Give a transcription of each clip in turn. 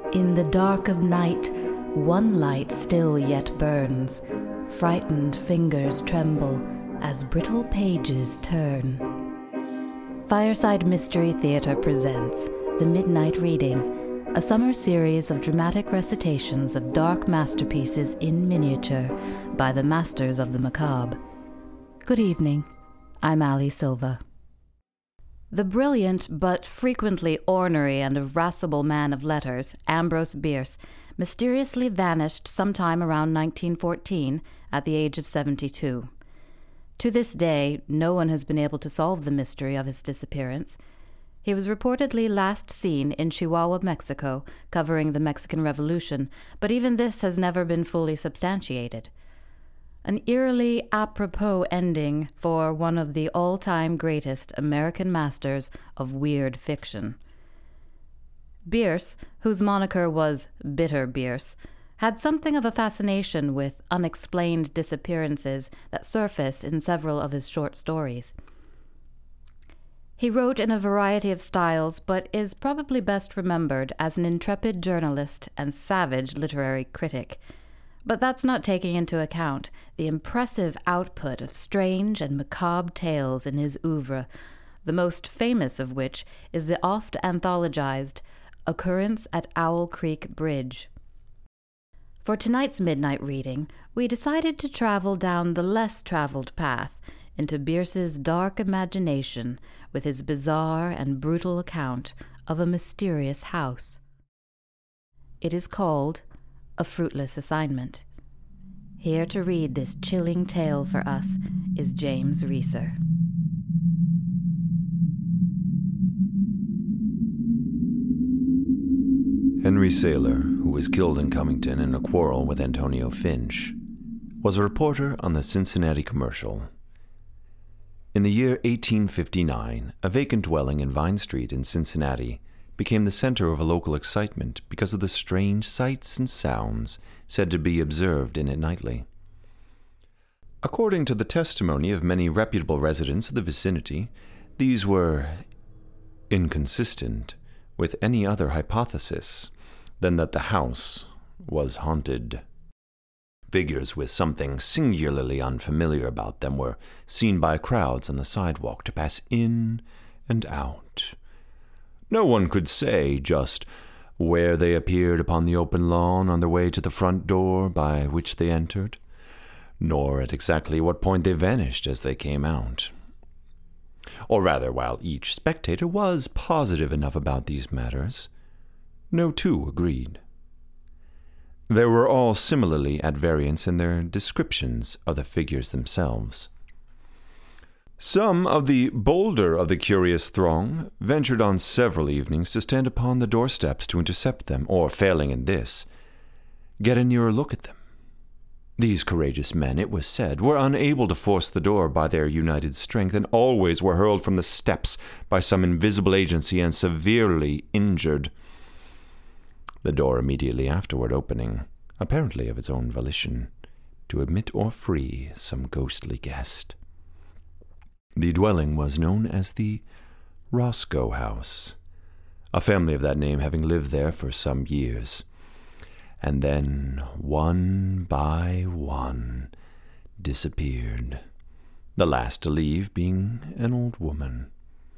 In the dark of night, one light still yet burns. Frightened fingers tremble as brittle pages turn. Fireside Mystery Theatre presents The Midnight Reading, a summer series of dramatic recitations of dark masterpieces in miniature by the masters of the macabre. Good evening. I'm Ali Silva. The brilliant but frequently ornery and irascible man of letters, Ambrose Bierce, mysteriously vanished sometime around 1914 at the age of 72. To this day, no one has been able to solve the mystery of his disappearance. He was reportedly last seen in Chihuahua, Mexico, covering the Mexican Revolution, but even this has never been fully substantiated. An eerily apropos ending for one of the all-time greatest American masters of weird fiction. Bierce, whose moniker was Bitter Bierce, had something of a fascination with unexplained disappearances that surface in several of his short stories. He wrote in a variety of styles, but is probably best remembered as an intrepid journalist and savage literary critic. But that's not taking into account the impressive output of strange and macabre tales in his oeuvre, the most famous of which is the oft-anthologized Occurrence at Owl Creek Bridge. For tonight's midnight reading, we decided to travel down the less traveled path into Bierce's dark imagination with his bizarre and brutal account of a mysterious house. It is called A Fruitless Assignment. Here to read this chilling tale for us is James Reeser. Henry Saylor, who was killed in Cummington in a quarrel with Antonio Finch, was a reporter on the Cincinnati Commercial. In the year 1859, a vacant dwelling in Vine Street in Cincinnati became the center of a local excitement because of the strange sights and sounds said to be observed in it nightly. According to the testimony of many reputable residents of the vicinity, these were inconsistent with any other hypothesis than that the house was haunted. Figures with something singularly unfamiliar about them were seen by crowds on the sidewalk to pass in and out. No one could say just where they appeared upon the open lawn on their way to the front door by which they entered, nor at exactly what point they vanished as they came out. Or rather, while each spectator was positive enough about these matters, no two agreed. They were all similarly at variance in their descriptions of the figures themselves. Some of the bolder of the curious throng ventured on several evenings to stand upon the doorsteps to intercept them, or, failing in this, get a nearer look at them. These courageous men, it was said, were unable to force the door by their united strength, and always were hurled from the steps by some invisible agency and severely injured. The door immediately afterward opening, apparently of its own volition, to admit or free some ghostly guest. The dwelling was known as the Roscoe House, a family of that name having lived there for some years, and then, one by one, disappeared, the last to leave being an old woman.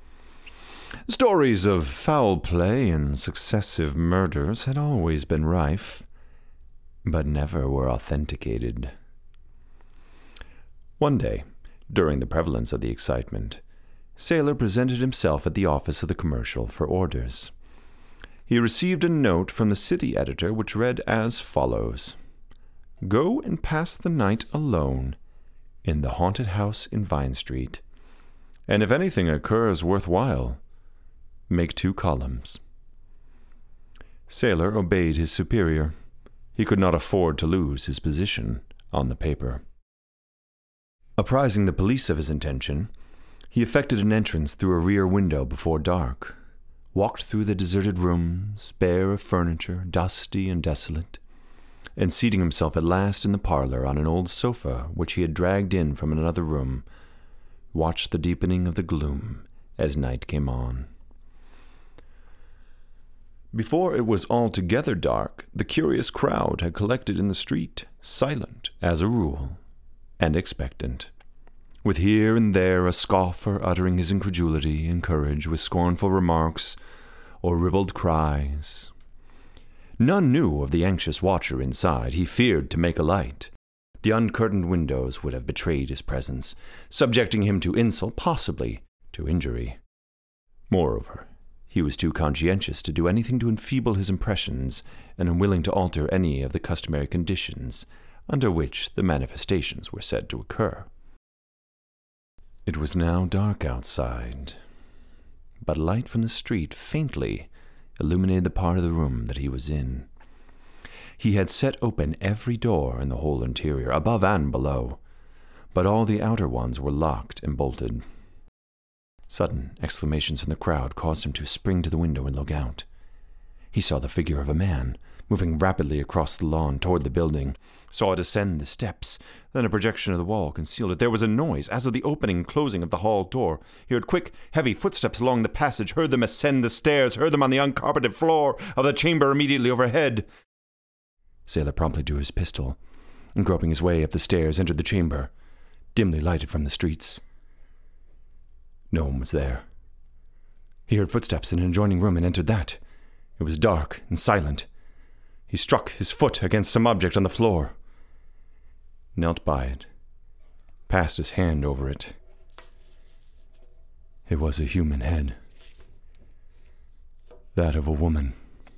Stories of foul play and successive murders had always been rife, but never were authenticated. One day, during the prevalence of the excitement, Saylor presented himself at the office of the Commercial for orders. He received a note from the city editor which read as follows: "Go and pass the night alone in the haunted house in Vine Street, and if anything occurs worthwhile, make 2 columns." Saylor obeyed his superior. He could not afford to lose his position on the paper. Apprising the police of his intention, he effected an entrance through a rear window before dark, walked through the deserted rooms, bare of furniture, dusty and desolate, and seating himself at last in the parlor on an old sofa which he had dragged in from another room, watched the deepening of the gloom as night came on. Before it was altogether dark, the curious crowd had collected in the street, silent, as a rule, and expectant, with here and there a scoffer uttering his incredulity, encouraged with scornful remarks or ribald cries. None knew of the anxious watcher inside. He feared to make a light. The uncurtained windows would have betrayed his presence, subjecting him to insult, possibly to injury. Moreover, he was too conscientious to do anything to enfeeble his impressions, and unwilling to alter any of the customary conditions under which the manifestations were said to occur. It was now dark outside, but light from the street faintly illuminated the part of the room that he was in. He had set open every door in the whole interior, above and below, but all the outer ones were locked and bolted. Sudden exclamations from the crowd caused him to spring to the window and look out. He saw the figure of a man moving rapidly across the lawn toward the building, saw it ascend the steps, then a projection of the wall concealed it. There was a noise, as of the opening and closing of the hall door. He heard quick, heavy footsteps along the passage, heard them ascend the stairs, heard them on the uncarpeted floor of the chamber immediately overhead. Sailor promptly drew his pistol, and groping his way up the stairs, entered the chamber, dimly lighted from the streets. No one was there. He heard footsteps in an adjoining room and entered that. It was dark and silent. He struck his foot against some object on the floor, knelt by it, passed his hand over it. It was a human head, that of a woman.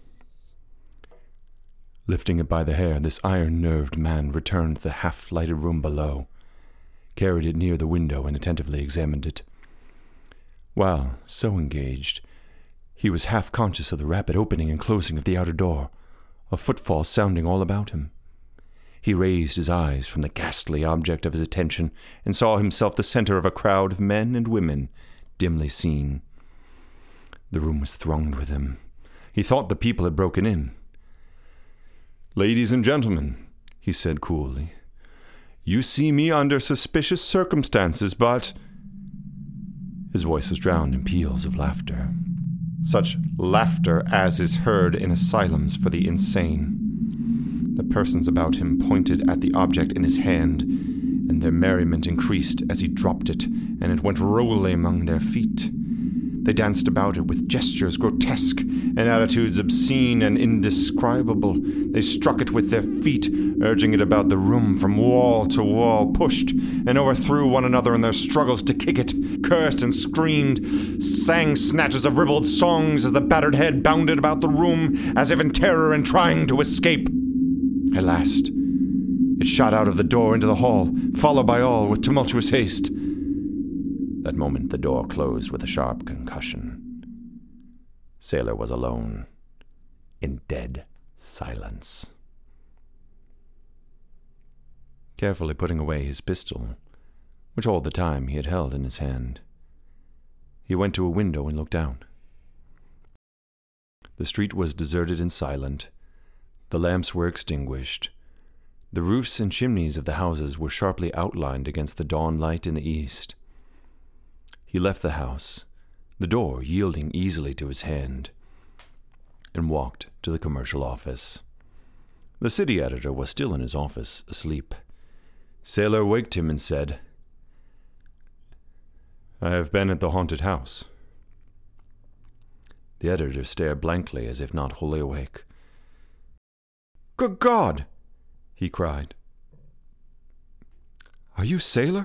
Lifting it by the hair, this iron-nerved man returned to the half-lighted room below, carried it near the window, and attentively examined it. While so engaged, he was half conscious of the rapid opening and closing of the outer door, a footfall sounding all about him. He raised his eyes from the ghastly object of his attention and saw himself the center of a crowd of men and women, dimly seen. The room was thronged with them. He thought the people had broken in. "Ladies and gentlemen," he said coolly, "you see me under suspicious circumstances, but—" His voice was drowned in peals of laughter. Such laughter as is heard in asylums for the insane. The persons about him pointed at the object in his hand, and their merriment increased as he dropped it, and it went rolling among their feet. They danced about it with gestures grotesque and attitudes obscene and indescribable. They struck it with their feet, urging it about the room from wall to wall, pushed and overthrew one another in their struggles to kick it, cursed and screamed, sang snatches of ribald songs as the battered head bounded about the room as if in terror and trying to escape. At last, it shot out of the door into the hall, followed by all with tumultuous haste. That moment the door closed with a sharp concussion. Sailor was alone, in dead silence. Carefully putting away his pistol, which all the time he had held in his hand, he went to a window and looked out. The street was deserted and silent. The lamps were extinguished. The roofs and chimneys of the houses were sharply outlined against the dawn light in the east. He left the house, the door yielding easily to his hand, and walked to the commercial office. The city editor was still in his office, asleep. Sailor waked him and said, "I have been at the haunted house." The editor stared blankly as if not wholly awake. "Good God!" he cried. "Are you Sailor?"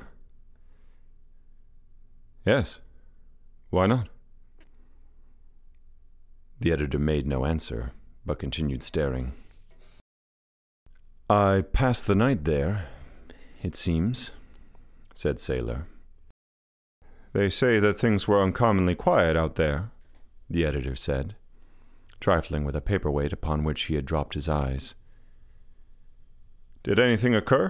"Yes. Why not?" The editor made no answer, but continued staring. "I passed the night there, it seems," said Sailor. "They say that things were uncommonly quiet out there," the editor said, trifling with a paperweight upon which he had dropped his eyes. "Did anything occur?"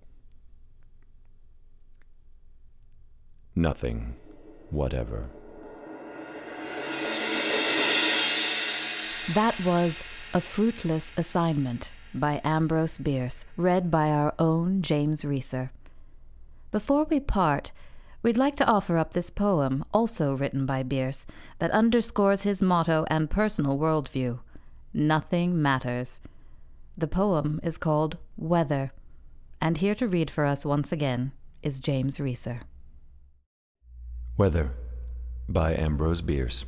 "Nothing whatever." That was A Fruitless Assignment by Ambrose Bierce, read by our own James Reeser. Before we part, we'd like to offer up this poem, also written by Bierce, that underscores his motto and personal worldview. Nothing Matters. The poem is called Weather, and here to read for us once again is James Reeser. Weather by Ambrose Bierce.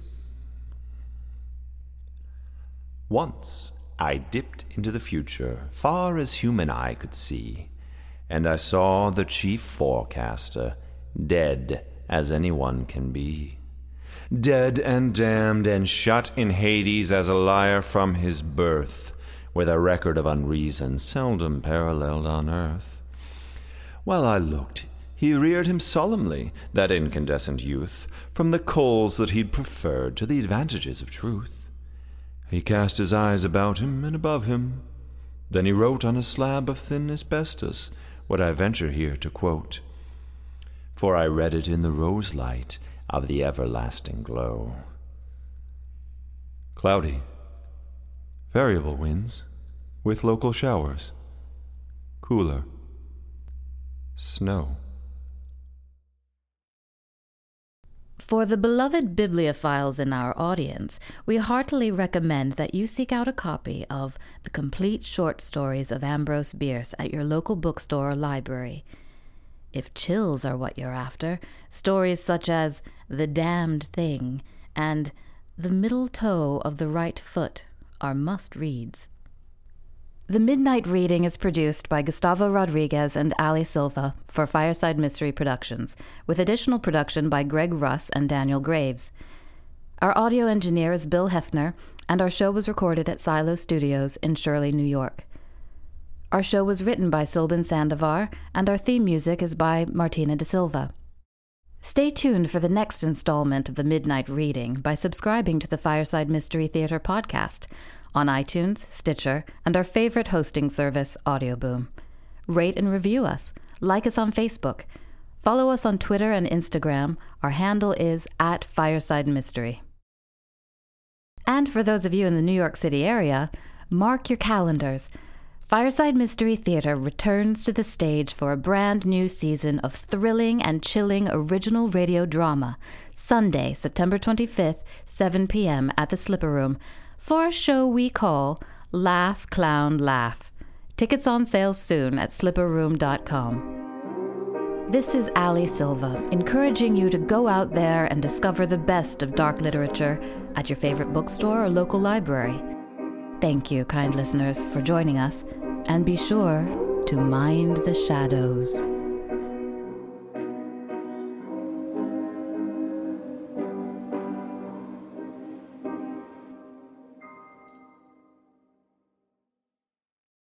Once I dipped into the future, far as human eye could see, and I saw the chief forecaster, dead as anyone can be. Dead and damned and shut in Hades as a liar from his birth, with a record of unreason seldom paralleled on earth. While I looked, he reared him solemnly, that incandescent youth, from the coals that he'd preferred to the advantages of truth. He cast his eyes about him and above him. Then he wrote on a slab of thin asbestos what I venture here to quote, for I read it in the rose light of the everlasting glow. Cloudy, variable winds, with local showers. Cooler, snow. For the beloved bibliophiles in our audience, we heartily recommend that you seek out a copy of The Complete Short Stories of Ambrose Bierce at your local bookstore or library. If chills are what you're after, stories such as The Damned Thing and The Middle Toe of the Right Foot are must-reads. The Midnight Reading is produced by Gustavo Rodriguez and Ali Silva for Fireside Mystery Productions, with additional production by Greg Russ and Daniel Graves. Our audio engineer is Bill Hefner, and our show was recorded at Silo Studios in Shirley, New York. Our show was written by Silban Sandovar, and our theme music is by Martina de Silva. Stay tuned for the next installment of The Midnight Reading by subscribing to the Fireside Mystery Theater podcast on iTunes, Stitcher, and our favorite hosting service, Audioboom. Rate and review us. Like us on Facebook. Follow us on Twitter and Instagram. Our handle is @FiresideMystery. And for those of you in the New York City area, mark your calendars. Fireside Mystery Theater returns to the stage for a brand new season of thrilling and chilling original radio drama, Sunday, September 25th, 7 p.m. at the Slipper Room, for a show we call Laugh, Clown, Laugh. Tickets on sale soon at slipperroom.com. This is Ali Silva, encouraging you to go out there and discover the best of dark literature at your favorite bookstore or local library. Thank you, kind listeners, for joining us, and be sure to mind the shadows.